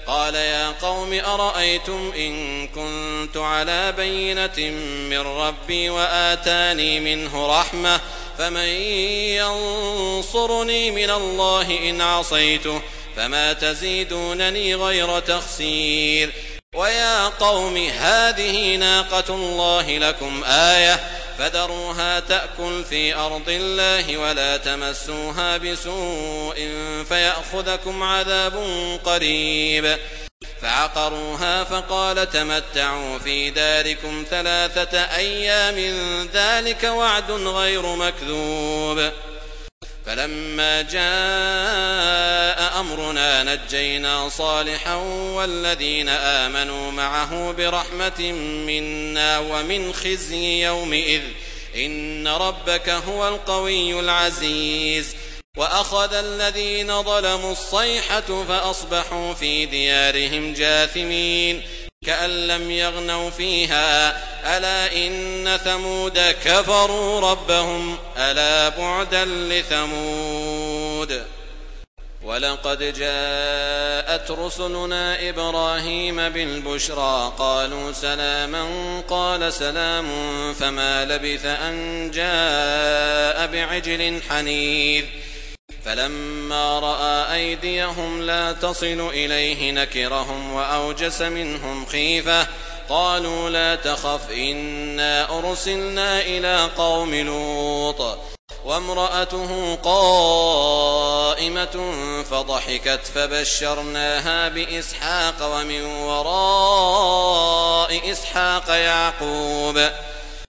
قال يا قوم أرأيتم إن كنت على بينة من ربي وآتاني منه رحمة فمن ينصرني من الله إن عصيته فما تزيدونني غير تخسير ويا قوم هذه ناقة الله لكم آية فذروها تأكل في أرض الله ولا تمسوها بسوء فيأخذكم عذاب قريب فعقروها فقال تمتعوا في داركم 3 أيام ذلك وعد غير مكذوب فلما جاء أمرنا نجينا صالحا والذين آمنوا معه برحمة منا ومن خزي يومئذ إن ربك هو القوي العزيز وأخذ الذين ظلموا الصيحة فأصبحوا في ديارهم جاثمين كأن لم يغنوا فيها ألا إن ثمود كفروا ربهم ألا بعدا لثمود ولقد جاءت رسلنا إبراهيم بالبشرى قالوا سلاما قال سلام فما لبث أن جاء بعجل حنيذ فلما رأى أيديهم لا تصل إليه نكرهم وأوجس منهم خيفة قالوا لا تخف إنا أرسلنا إلى قوم لوط وامرأته قائمة فضحكت فبشرناها بإسحاق ومن وراء إسحاق يعقوب